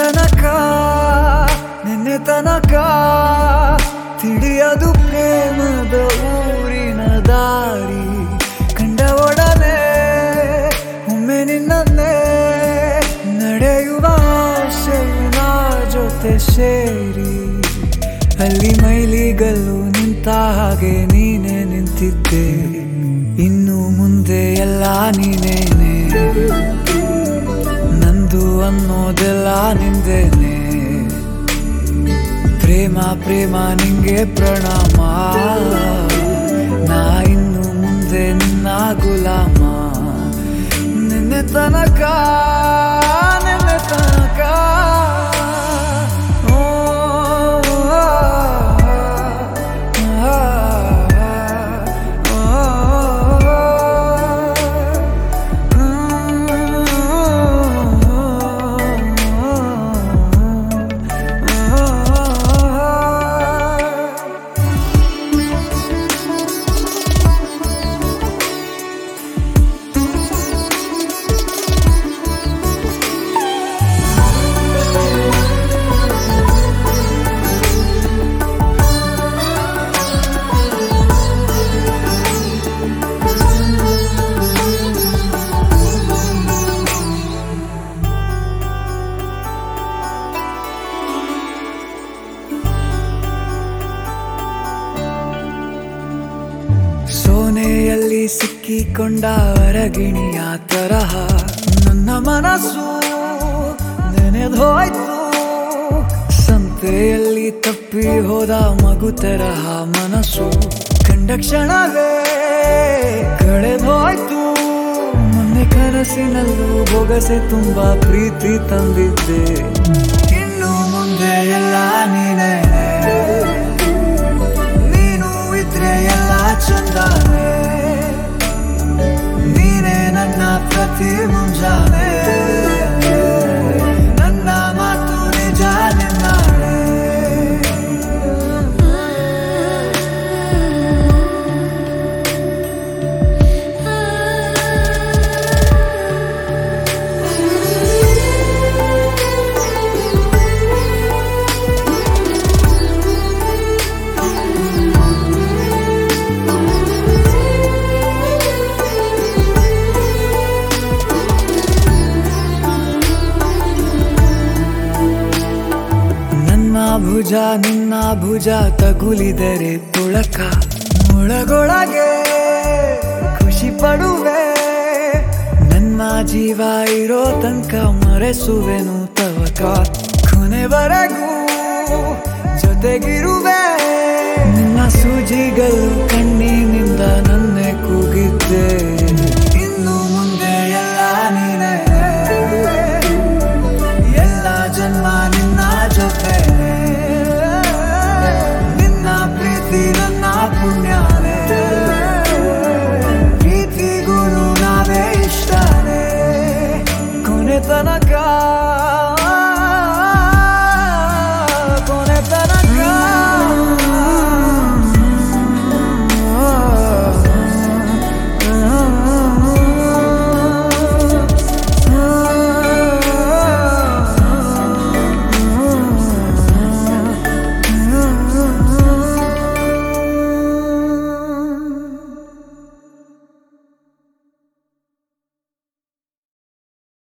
ತನಕ ನಿನ್ನೆ ತನಕ ತಿಳಿಯದು ಪ್ರೇಮದ ಊರಿನ ದಾರಿ ಕಂಡ ಒಡನೆ ಒಮ್ಮೆ ನಿನ್ನೇ ನಡೆಯುವ ಆಸೆಯ ಜೊತೆ ಸೇರಿ ಅಲ್ಲಿ ಮೈಲಿಗಲ್ಲು ನಿಂತ ಹಾಗೆ ನೀನೆ ನಿಂತಿದ್ದೆ ಇನ್ನು ಮುಂದೆ ಎಲ್ಲ ನೀನೇನೆ ನಂದು ಅನ್ನೋದೆಲ್ಲ ನಿಂದೇನೆ ಪ್ರೇಮ ಪ್ರೇಮ ನಿಂಗೆ ಪ್ರಣಾಮ ನಾ ಇನ್ನು ಮುಂದೆ ನಿನ್ನ ಗುಲಾಮ ನಿನ್ನೆ ತನಕ ನಿನ್ನೆ ತನಕ ಸೋನೆಯಲ್ಲಿ ಸಿಕ್ಕಿಕೊಂಡ ಅರಗಿಣಿಯ ತರಹ ನನ್ನ ಮನಸ್ಸು ನೆನೆದೋಯ್ತು ಸಂತೆಯಲ್ಲಿ ತಪ್ಪಿ ಹೋದ ಮಗು ತರಹ ಮನಸ್ಸು ಕಂಡ ಕ್ಷಣವೇ ಕಳೆದೋಯ್ತು ಮೊನ್ನೆ ಕನಸಿನಲ್ಲೂ ಬೊಗಸೆ ತುಂಬಾ ಪ್ರೀತಿ ತಂದಿದ್ದೆ ಇನ್ನು ಮುಂದೆ ಎಲ್ಲ ನೀನೇ ಎಲ್ಲ ಚಂದಾನೆ ನೀನೇ ನನ್ನ ಪ್ರತಿ ಮುಂಜಾನೆ ನನ್ನ ಮಾತು ನಿಜ ನಿನ್ನಾಳೆ ಭುಜ ನಿನ್ನ ಭುಜ ತಗುಲಿದರೆ ತುಳಕ ಮುಳಗೊಳಗೆ ಖುಷಿ ಪಡುವೆ ನನ್ನ ಜೀವ ಇರೋ ತನಕ ಮರೆಸುವೆನು ತವಕ ಕೊನೆವರೆಗೂ ಜೊತೆಗಿರುವೆ ನಿನ್ನ ಸೂಜಿಗಳು ಕಣ್ಣಿನಿಂದ ನನ್ನೆ ಕೂಗಿದ್ದೆ